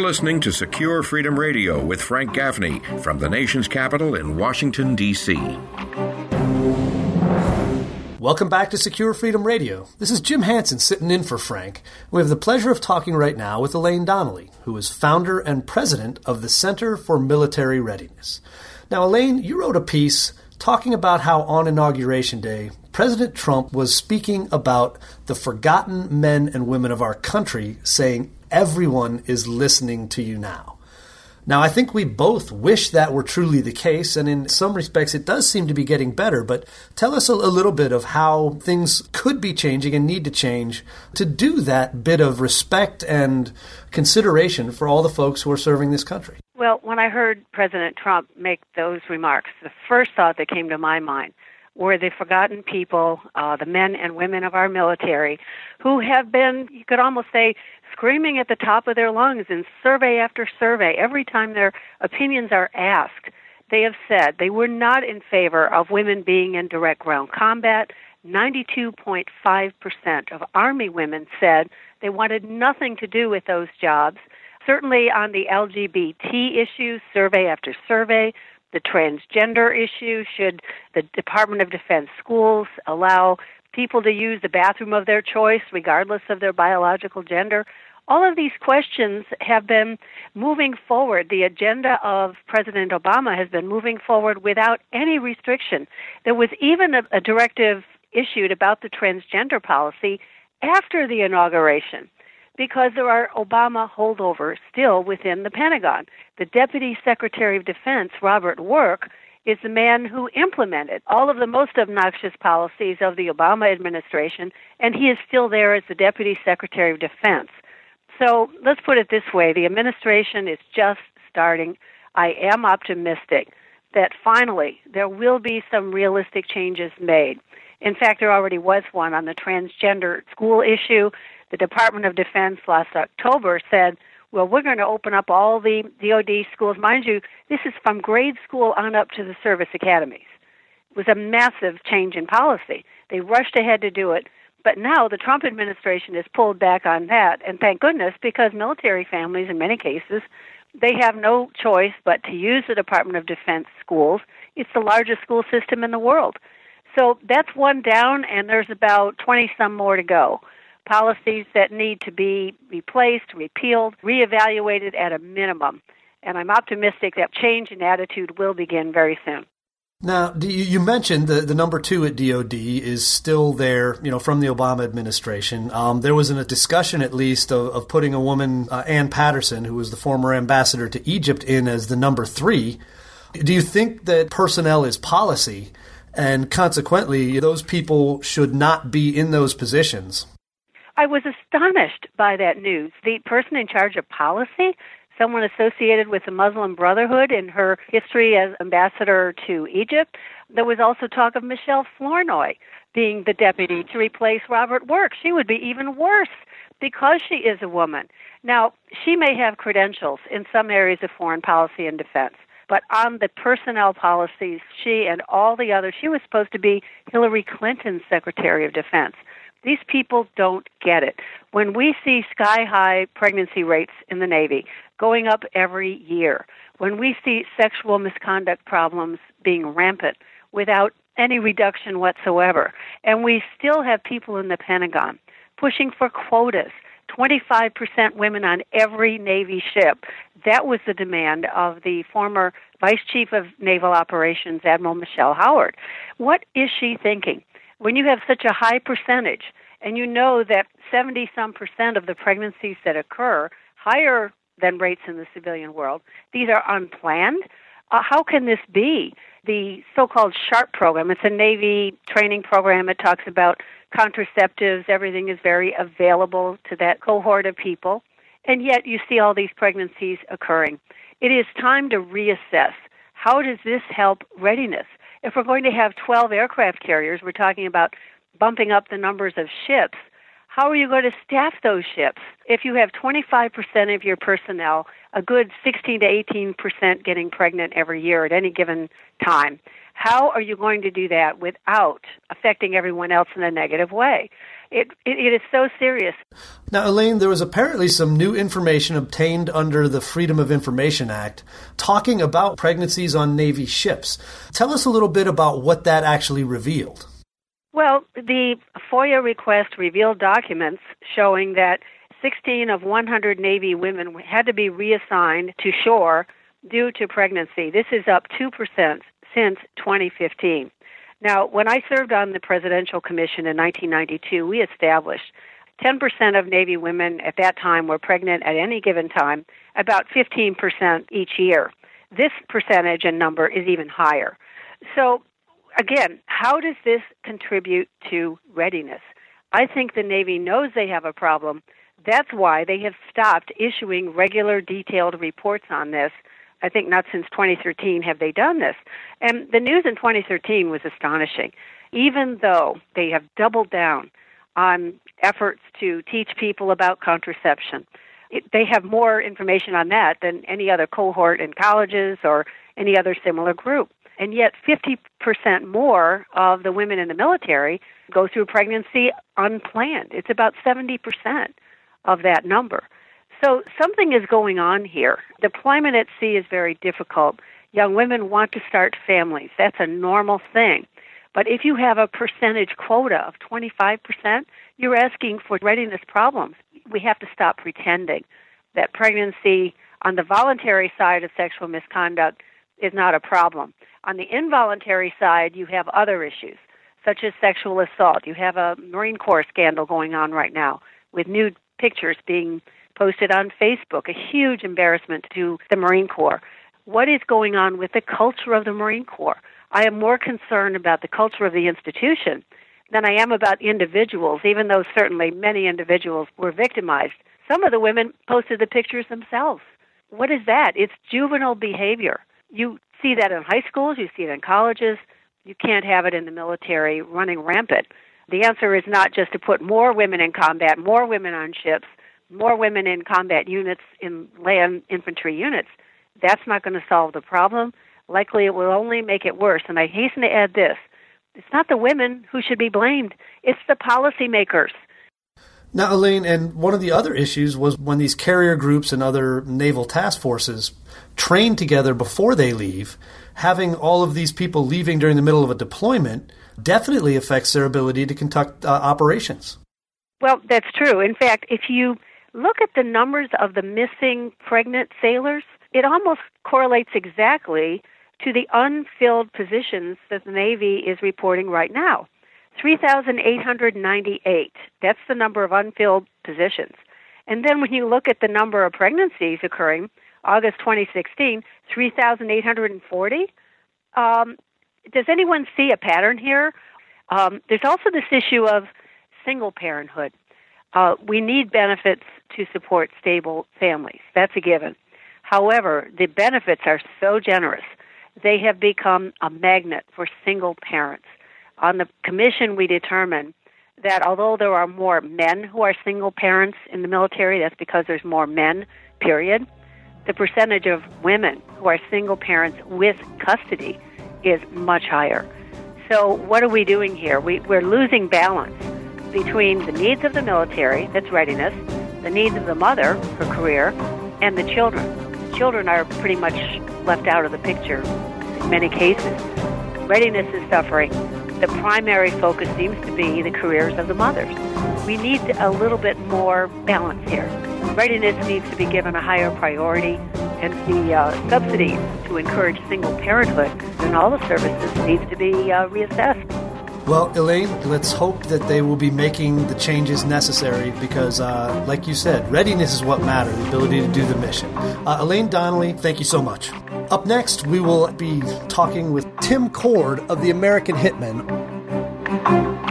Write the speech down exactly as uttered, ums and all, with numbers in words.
listening to Secure Freedom Radio with Frank Gaffney from the nation's capital in Washington, D C Welcome back to Secure Freedom Radio. This is Jim Hansen sitting in for Frank. We have the pleasure of talking right now with Elaine Donnelly, who is founder and president of the Center for Military Readiness. Now, Elaine, you wrote a piece talking about how on Inauguration Day, President Trump was speaking about the forgotten men and women of our country, saying, everyone is listening to you now. Now, I think we both wish that were truly the case, and in some respects it does seem to be getting better, but tell us a, a little bit of how things could be changing and need to change to do that bit of respect and consideration for all the folks who are serving this country. Well, when I heard President Trump make those remarks, the first thought that came to my mind were the forgotten people, uh, the men and women of our military, who have been, you could almost say, screaming at the top of their lungs in survey after survey. Every time their opinions are asked, they have said they were not in favor of women being in direct ground combat. ninety-two point five percent of Army women said they wanted nothing to do with those jobs. Certainly on the L G B T issues, survey after survey, the transgender issue, should the Department of Defense schools allow people to use the bathroom of their choice regardless of their biological gender? All of these questions have been moving forward. The agenda of President Obama has been moving forward without any restriction. There was even a, a directive issued about the transgender policy after the inauguration, because there are Obama holdovers still within the Pentagon. The Deputy Secretary of Defense, Robert Work, is the man who implemented all of the most obnoxious policies of the Obama administration, and he is still there as the Deputy Secretary of Defense. So let's put it this way. The administration is just starting. I am optimistic that finally there will be some realistic changes made. In fact, there already was one on the transgender school issue. The Department of Defense last October said, well, we're going to open up all the D O D schools. Mind you, this is from grade school on up to the service academies. It was a massive change in policy. They rushed ahead to do it. But now the Trump administration has pulled back on that, and thank goodness, because military families, in many cases, they have no choice but to use the Department of Defense schools. It's the largest school system in the world. So that's one down, and there's about twenty-some more to go. Policies that need to be replaced, repealed, reevaluated at a minimum. And I'm optimistic that change in attitude will begin very soon. Now, you mentioned the, the number two at D O D is still there, you know, from the Obama administration. Um, there was a discussion, at least, of, of putting a woman, uh, Ann Patterson, who was the former ambassador to Egypt, in as the number three. Do you think that personnel is policy, and consequently, those people should not be in those positions? I was astonished by that news. The person in charge of policy, someone associated with the Muslim Brotherhood in her history as ambassador to Egypt. There was also talk of Michelle Flournoy being the deputy to replace Robert Work. She would be even worse because she is a woman. Now, she may have credentials in some areas of foreign policy and defense, but on the personnel policies, she and all the others, she was supposed to be Hillary Clinton's Secretary of Defense. These people don't get it. When we see sky-high pregnancy rates in the Navy going up every year, when we see sexual misconduct problems being rampant without any reduction whatsoever, and we still have people in the Pentagon pushing for quotas, twenty-five percent women on every Navy ship. That was the demand of the former Vice Chief of Naval Operations, Admiral Michelle Howard. What is she thinking? When you have such a high percentage, and you know that seventy-some percent of the pregnancies that occur, higher than rates in the civilian world, these are unplanned, uh, how can this be? The so-called SHARP program, it's a Navy training program. It talks about contraceptives. Everything is very available to that cohort of people, and yet you see all these pregnancies occurring. It is time to reassess. How does this help readiness? If we're going to have twelve aircraft carriers, we're talking about bumping up the numbers of ships. How are you going to staff those ships? If you have twenty-five percent of your personnel, a good sixteen to eighteen percent getting pregnant every year at any given time, how are you going to do that without affecting everyone else in a negative way? It, it, it is so serious. Now, Elaine, there was apparently some new information obtained under the Freedom of Information Act talking about pregnancies on Navy ships. Tell us a little bit about what that actually revealed. Well, the FOIA request revealed documents showing that sixteen of one hundred Navy women had to be reassigned to shore due to pregnancy. This is up two percent since twenty fifteen. Now, when I served on the Presidential Commission in nineteen ninety-two, we established ten percent of Navy women at that time were pregnant at any given time, about fifteen percent each year. This percentage and number is even higher. So, again, how does this contribute to readiness? I think the Navy knows they have a problem. That's why they have stopped issuing regular detailed reports on this. I think not since twenty thirteen have they done this. And the news in twenty thirteen was astonishing. Even though they have doubled down on efforts to teach people about contraception, it, they have more information on that than any other cohort in colleges or any other similar group. And yet fifty percent more of the women in the military go through pregnancy unplanned. It's about seventy percent of that number. So something is going on here. Deployment at sea is very difficult. Young women want to start families. That's a normal thing. But if you have a percentage quota of twenty-five percent, you're asking for readiness problems. We have to stop pretending that pregnancy on the voluntary side of sexual misconduct is not a problem. On the involuntary side, you have other issues, such as sexual assault. You have a Marine Corps scandal going on right now with nude pictures being posted on Facebook, a huge embarrassment to the Marine Corps. What is going on with the culture of the Marine Corps? I am more concerned about the culture of the institution than I am about individuals, even though certainly many individuals were victimized. Some of the women posted the pictures themselves. What is that? It's juvenile behavior. You see that in high schools, you see it in colleges. You can't have it in the military running rampant. The answer is not just to put more women in combat, more women on ships, more women in combat units, in land infantry units. That's not going to solve the problem. Likely it will only make it worse. And I hasten to add this. It's not the women who should be blamed. It's the policymakers. Now, Elaine, and one of the other issues was when these carrier groups and other naval task forces train together before they leave, having all of these people leaving during the middle of a deployment definitely affects their ability to conduct uh, operations. Well, that's true. In fact, if you look at the numbers of the missing pregnant sailors, it almost correlates exactly to the unfilled positions that the Navy is reporting right now. three thousand eight hundred ninety-eight. That's the number of unfilled positions. And then when you look at the number of pregnancies occurring, August twenty sixteen, three thousand eight hundred forty. Um, does anyone see a pattern here? Um, there's also this issue of single parenthood. Uh, we need benefits to support stable families. That's a given. However, the benefits are so generous. They have become a magnet for single parents. On the commission, we determined that although there are more men who are single parents in the military, that's because there's more men, period, the percentage of women who are single parents with custody is much higher. So what are we doing here? We, we're losing balance between the needs of the military, that's readiness, the needs of the mother, her career, and the children. Children are pretty much left out of the picture in many cases. Readiness is suffering. The primary focus seems to be the careers of the mothers. We need a little bit more balance here. Readiness needs to be given a higher priority, and the uh, subsidies to encourage single parenthood in all the services needs to be uh, reassessed. Well, Elaine, let's hope that they will be making the changes necessary because, uh, like you said, readiness is what matters, the ability to do the mission. Uh, Elaine Donnelly, thank you so much. Up next, we will be talking with Tim Cord of the American Hitmen.